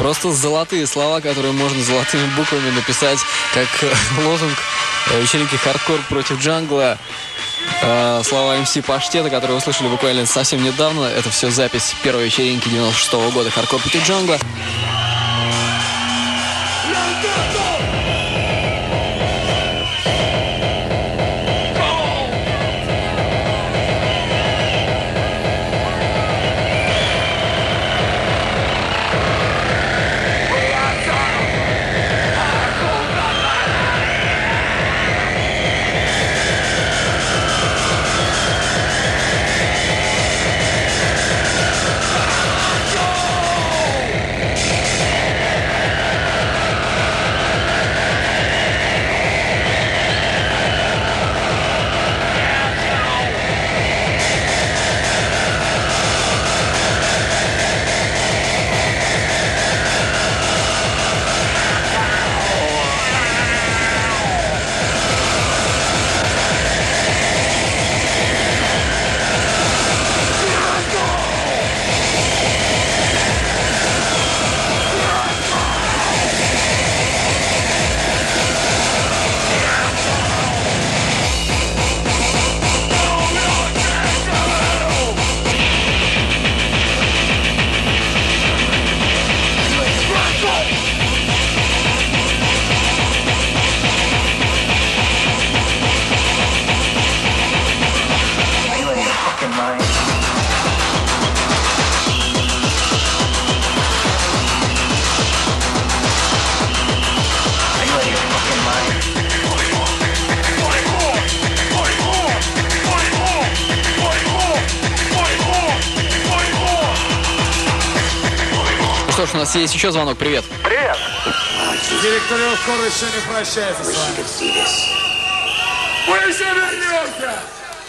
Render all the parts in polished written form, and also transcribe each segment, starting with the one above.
Просто золотые слова, которые можно золотыми буквами написать, как лозунг вечеринки «Хардкор против джангла». Слова МС Паштета, которые услышали буквально совсем недавно. Это все запись первой вечеринки 96-го года «Хардкор против джангла». Что ж, у нас есть еще звонок. Привет. Привет. Директор Хор еще не прощается с вами. Мы еще вернемся!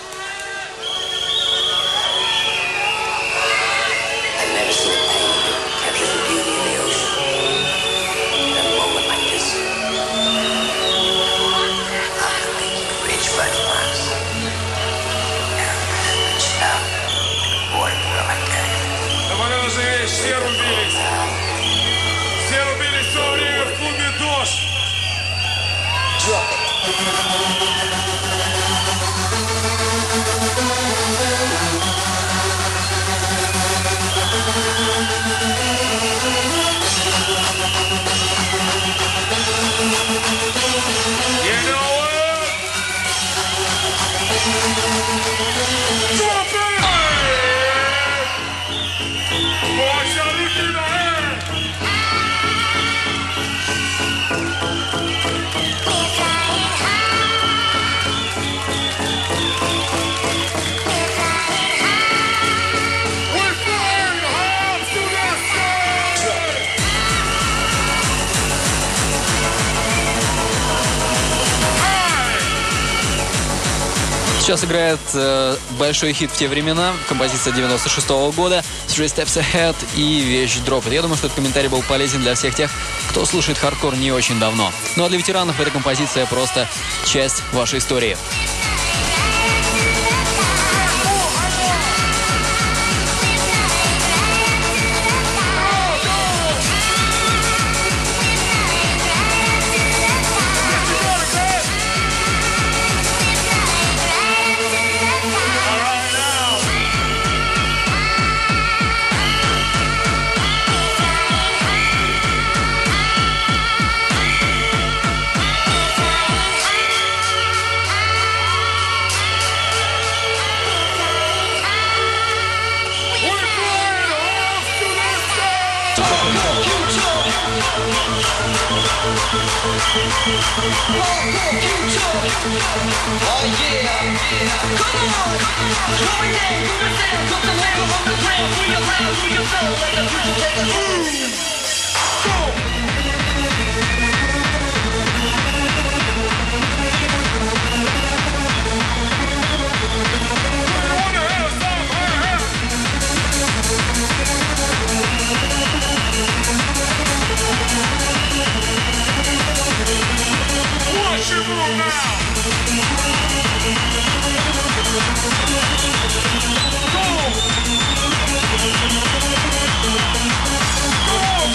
Все рубились. Все рубились в то время в клубе «Дождь». You know what? Drop it! Watch your look in the hand! We're flying high to the sky! Сейчас играет большой хит в те времена, композиция 96-го года «Three Steps Ahead» и вещь «Drop It». Я думаю, что этот комментарий был полезен для всех тех, кто слушает хардкор не очень давно. Ну а для ветеранов эта композиция просто часть вашей истории. Go!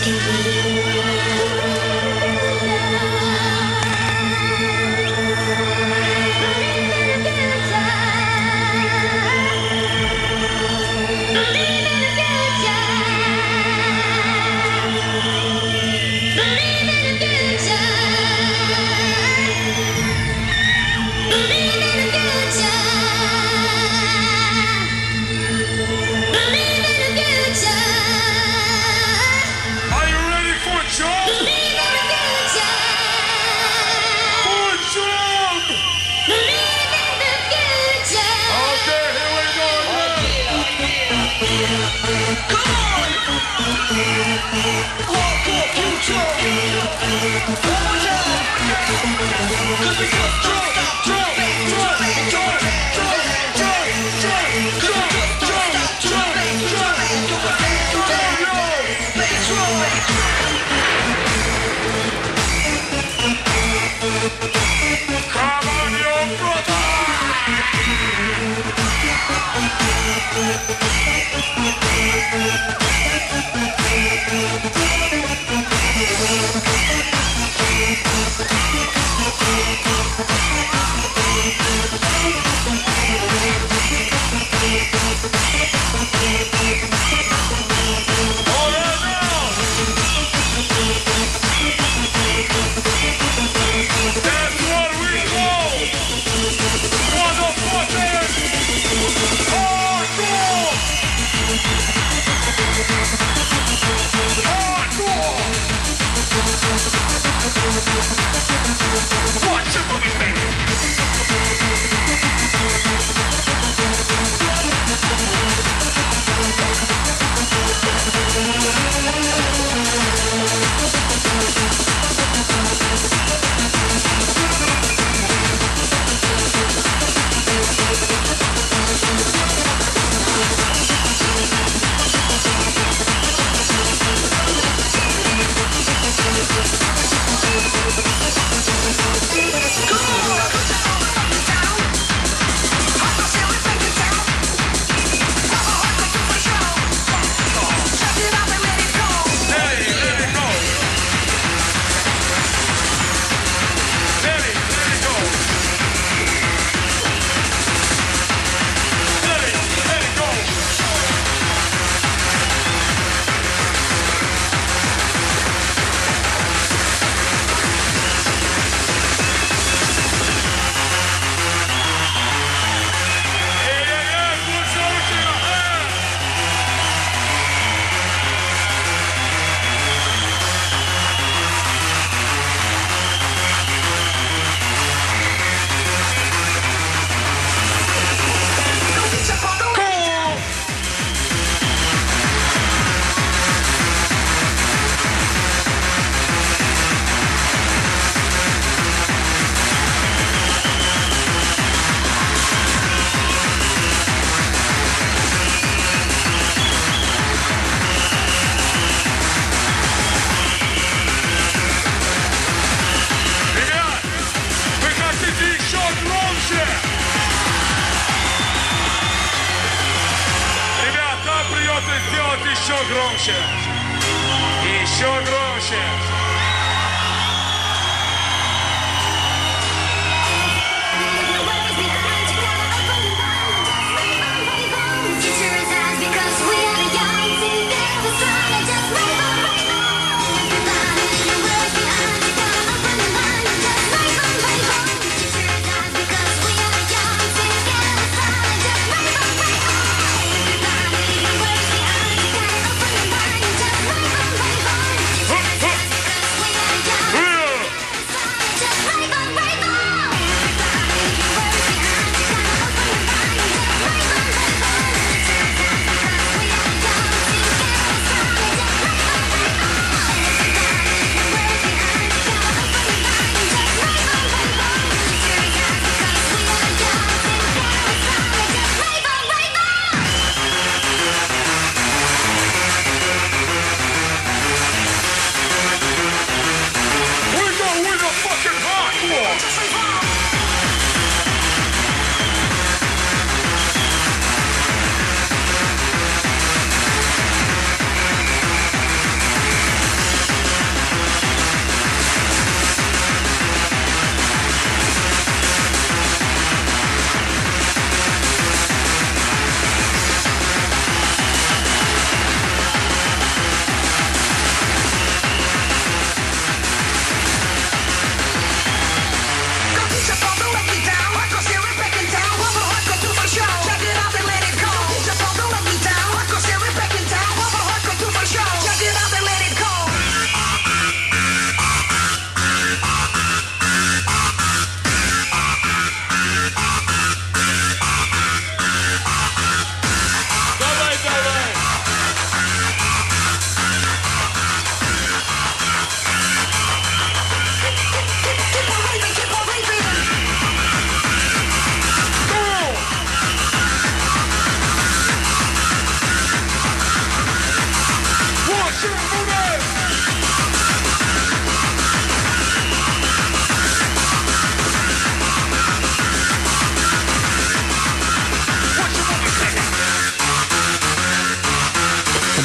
Еще громче.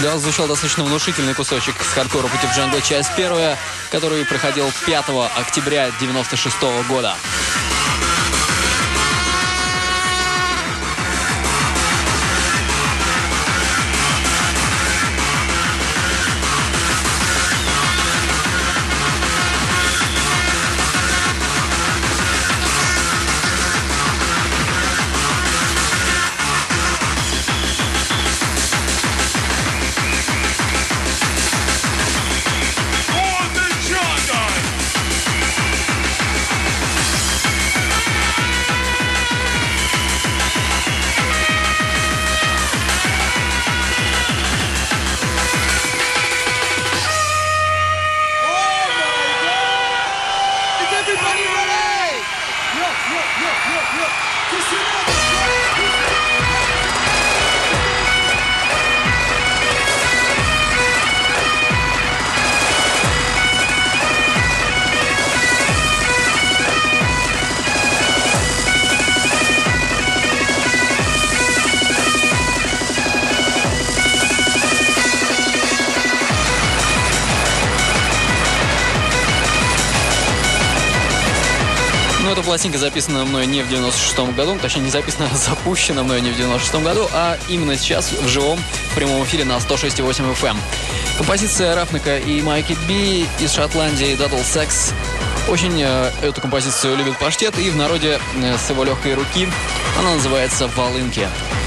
звучал достаточно внушительный кусочек с хардкора против Джангла, часть первая, который проходил 5 октября 1996 года. Эта пластинка записана мной не в 96-м году, точнее не записана, а запущена мной не в 96-м году, а именно сейчас в живом, в прямом эфире на 106.8 FM. Композиция Рафника и Майки Би из Шотландии «Double Sex». Очень эту композицию любит Паштет, и в народе с его легкой руки она называется «Волынки».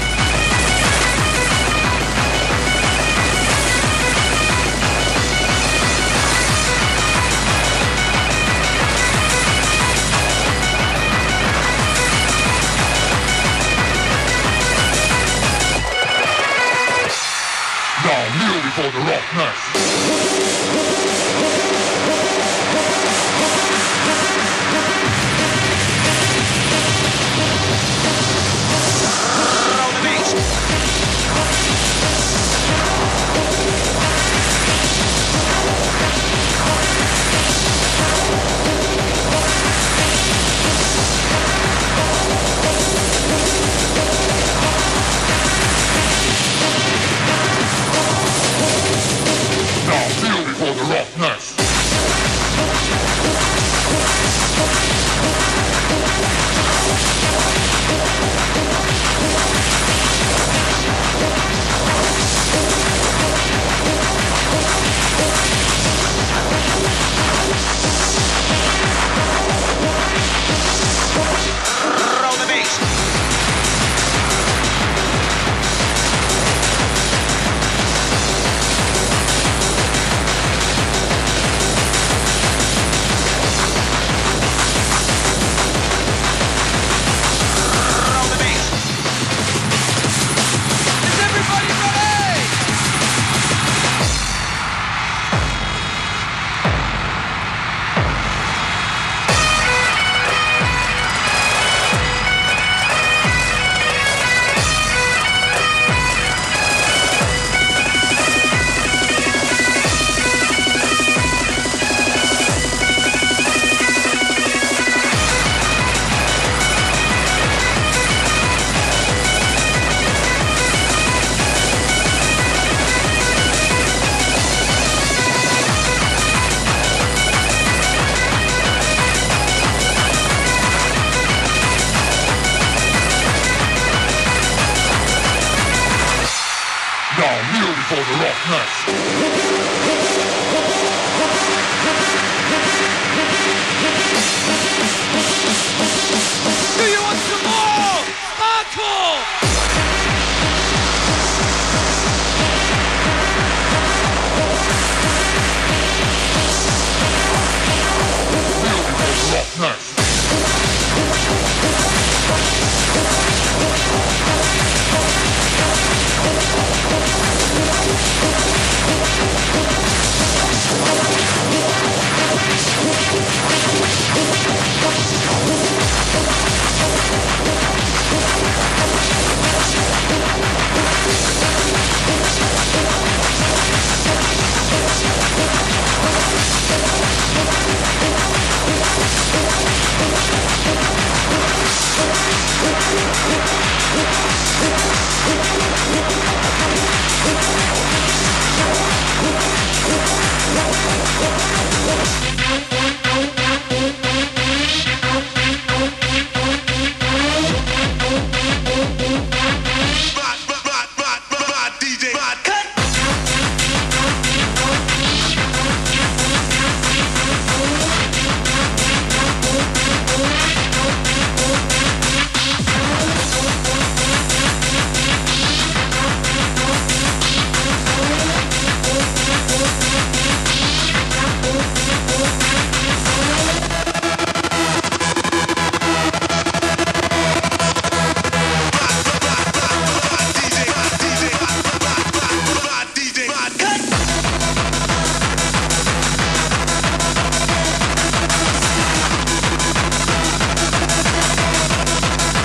For the rockness. For the rockness. Do you want some more? Hardcore! Rockness.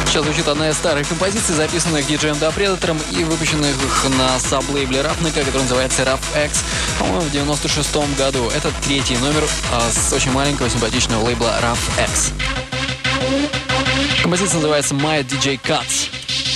Сейчас звучит одна из старых композиций, записанных диджеем Да Предатором и выпущенных на саб-лейбле Рафника, который называется Rough X, по-моему, в 96-м году. Это третий номер с очень маленького симпатичного лейбла Rough X. Композиция называется My DJ Cuts.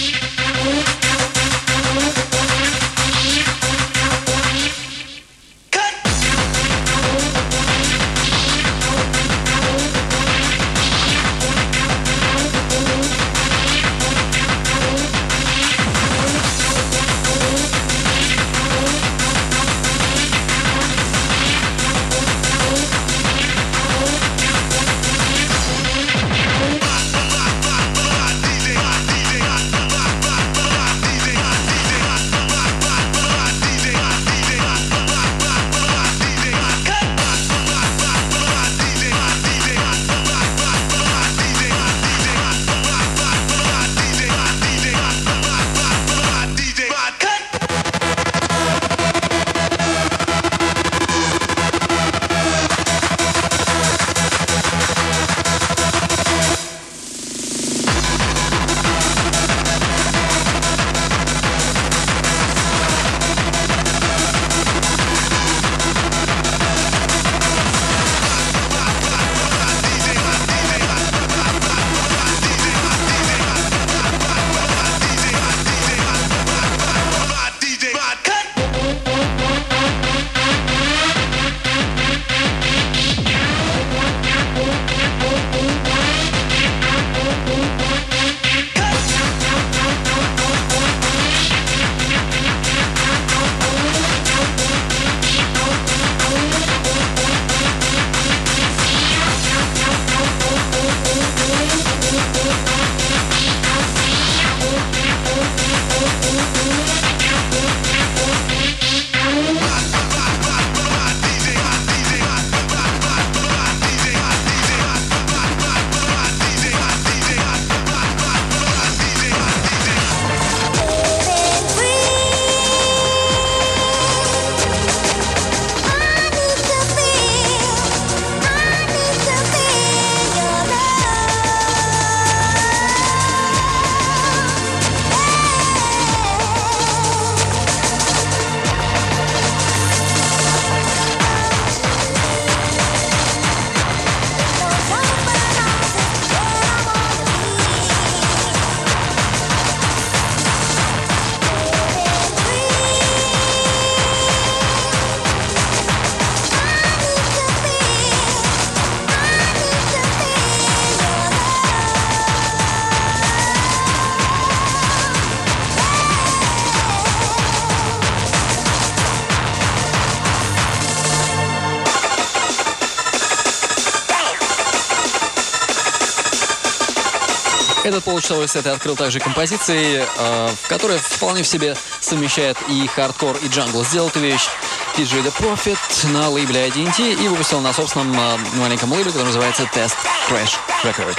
Этот получасовой сет я открыл также композицией, в которой вполне в себе совмещает и хардкор, и джангл. Сделал эту вещь DJ The Prophet на лейбле Identity и выпустил на собственном маленьком лейбле, который называется Test Crash Records.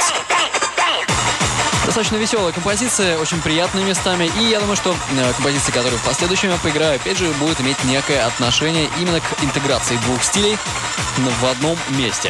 Достаточно веселая композиция, очень приятными местами. И я думаю, что композиция, которую в последующем я поиграю, опять же, будет иметь некое отношение именно к интеграции двух стилей в одном месте.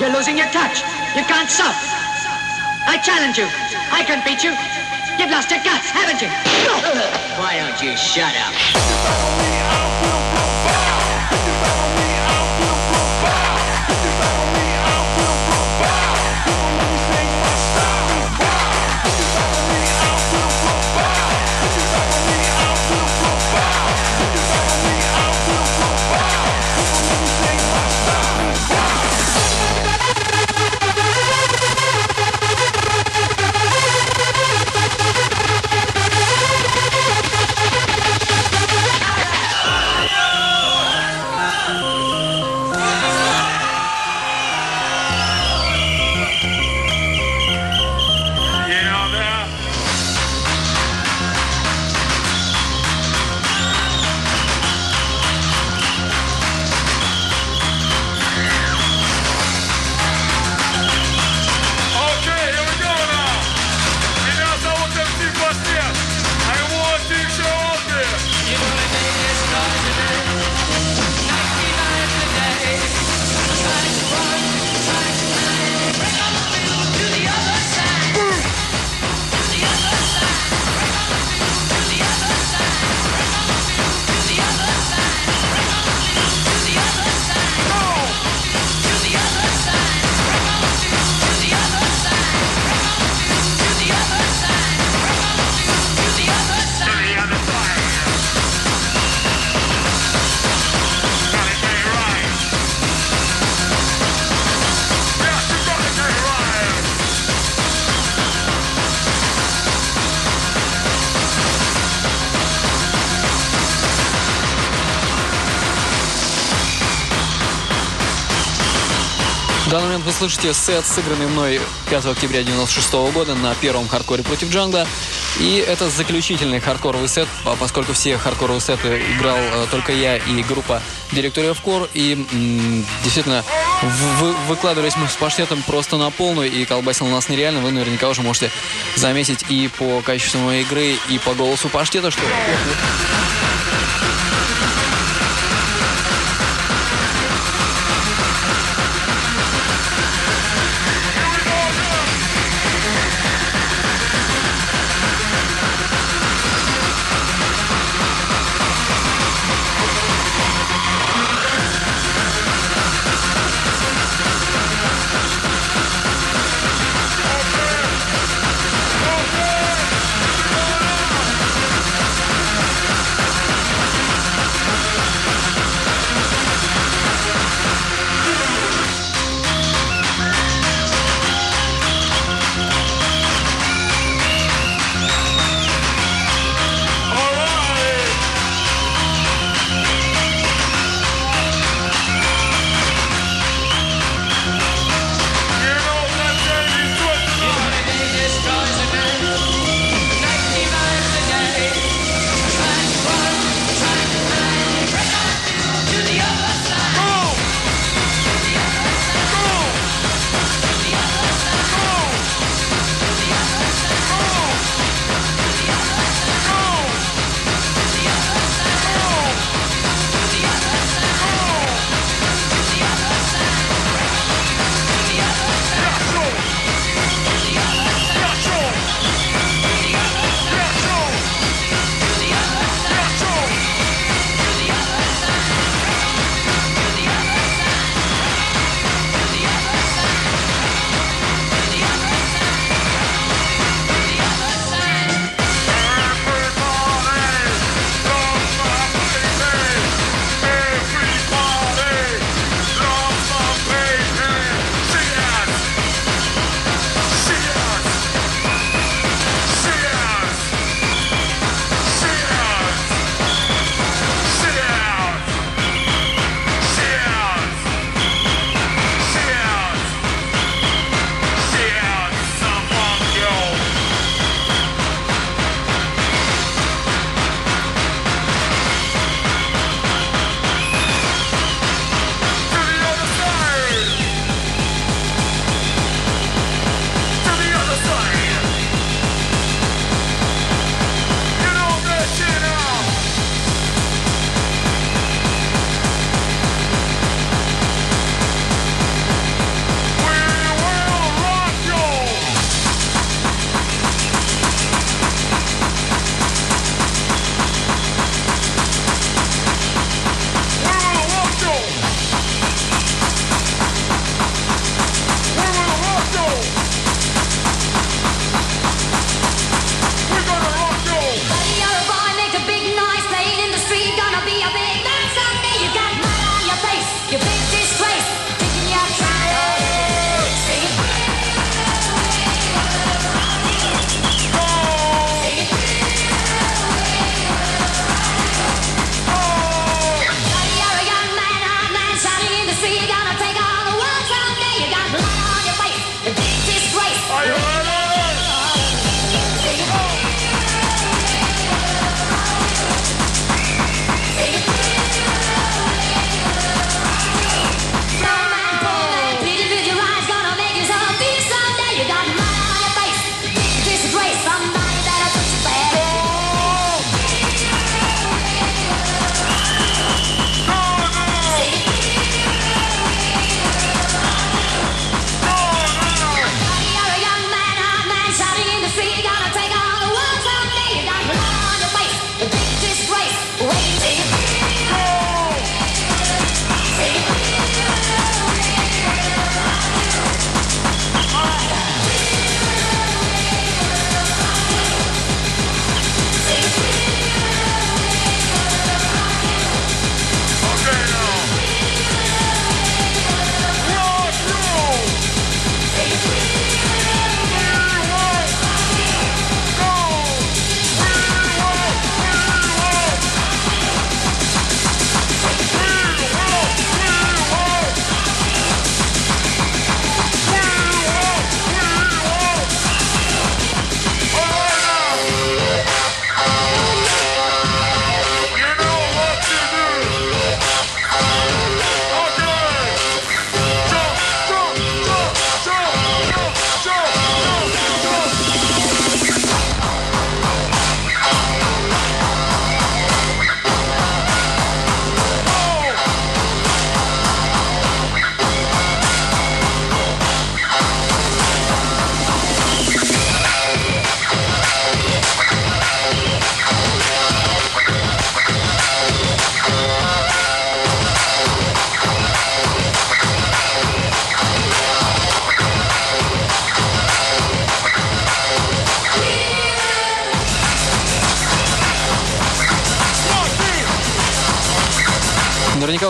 You're losing your touch. You can't sub. I challenge you. I can beat you. You've lost your guts, haven't you? Why don't you shut up? В данный момент вы слышите сет, сыгранный мной 5 октября 1996 года на первом хардкоре против Джангла. И это заключительный хардкоровый сет, поскольку все хардкоровые сеты играл только я и группа Directory of Core. И действительно, выкладывались мы с паштетом просто на полную, и колбасил нас нереально. Вы наверняка уже можете заметить и по качеству моей игры, и по голосу паштета, что...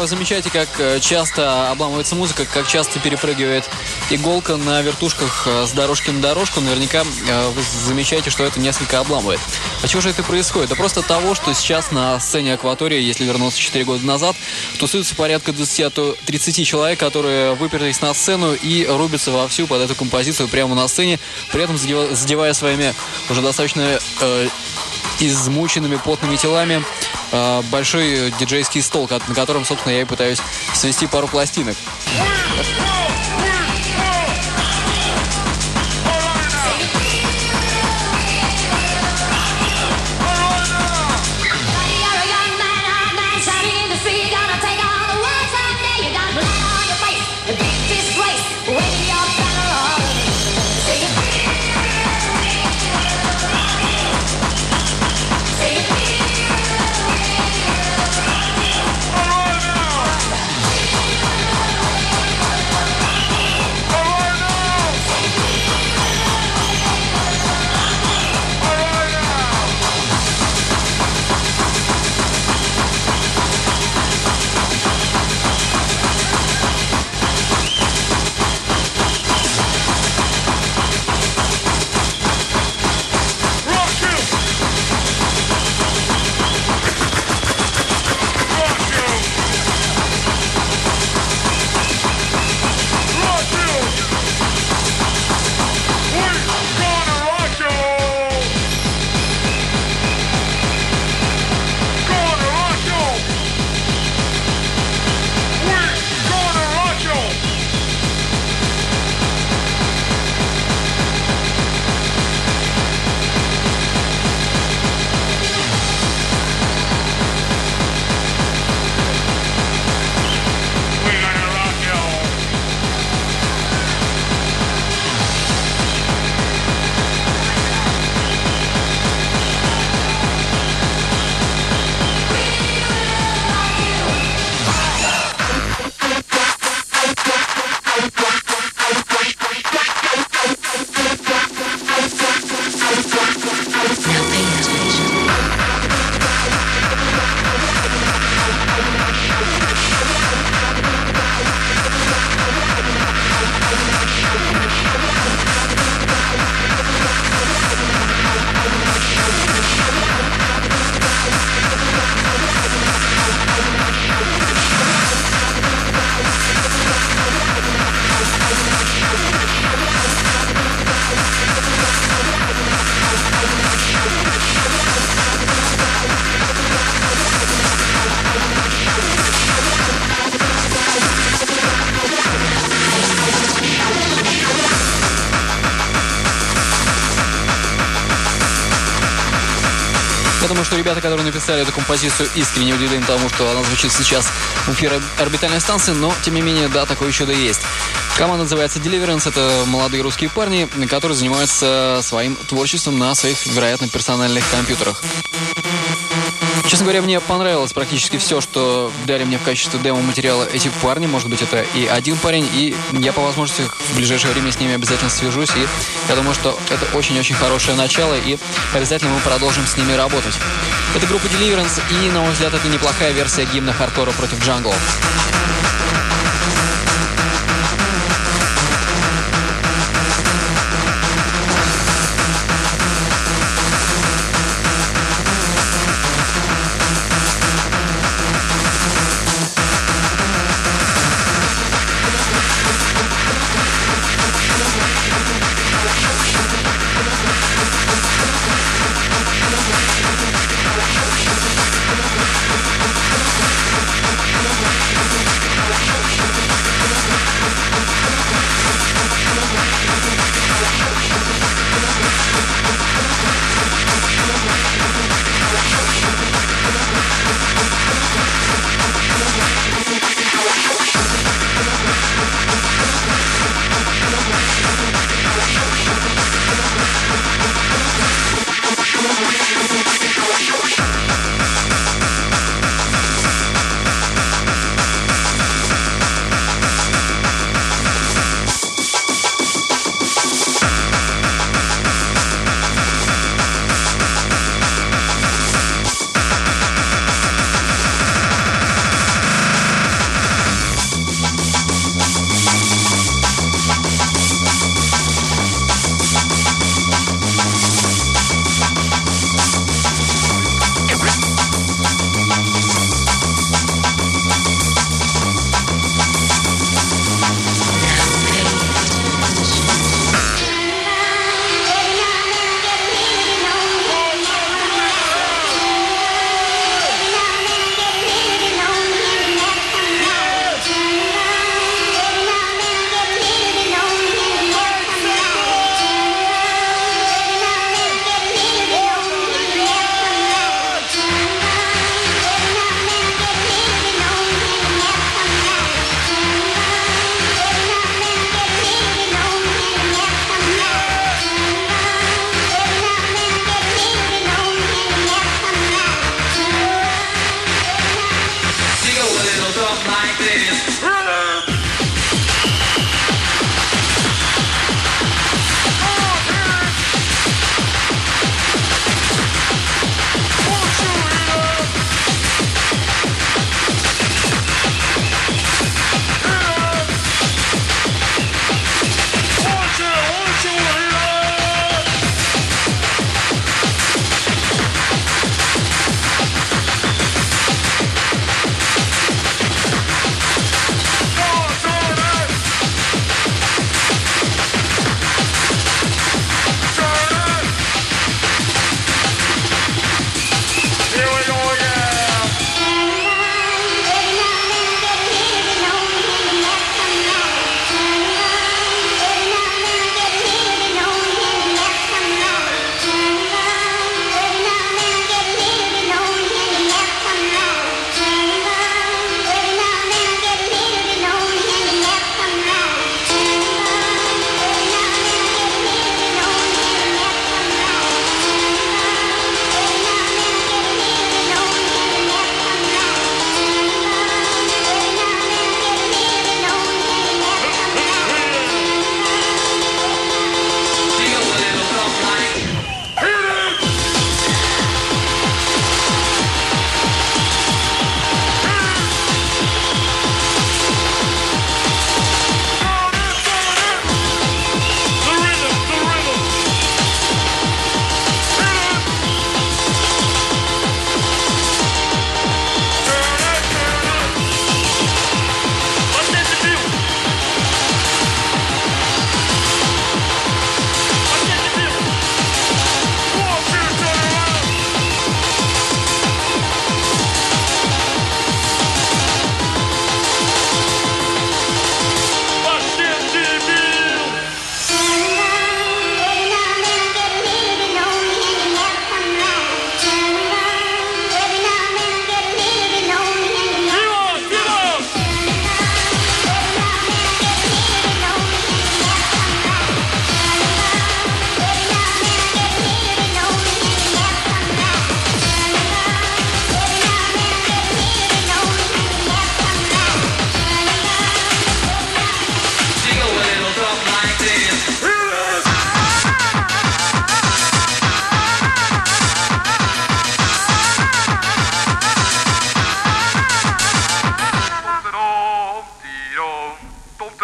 вы замечаете, как часто обламывается музыка, как часто перепрыгивает иголка на вертушках с дорожки на дорожку. Наверняка вы замечаете, что это несколько обламывает. А чего же это происходит? Да просто того, что сейчас на сцене Акватории, если вернуться 4 года назад, тусуется порядка 20, а то 30 человек, которые выперлись на сцену и рубятся вовсю под эту композицию прямо на сцене, при этом задевая своими уже достаточно измученными потными телами большой диджейский стол, на котором, собственно, я и пытаюсь свести пару пластинок. Я думаю, что ребята, которые написали эту композицию, искренне удивлены тому, что она звучит сейчас в эфире орбитальной станции, но, тем не менее, да, такое чудо есть. Команда называется Deliverance, это молодые русские парни, которые занимаются своим творчеством на своих, вероятно, персональных компьютерах. Честно говоря, мне понравилось практически все, что дали мне в качестве демо-материала эти парни. Может быть, это и один парень, и я по возможности в ближайшее время с ними обязательно свяжусь. И я думаю, что это очень-очень хорошее начало, и обязательно мы продолжим с ними работать. Это группа Deliverance, и, на мой взгляд, это неплохая версия гимна хардкора против джангла.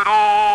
Bye.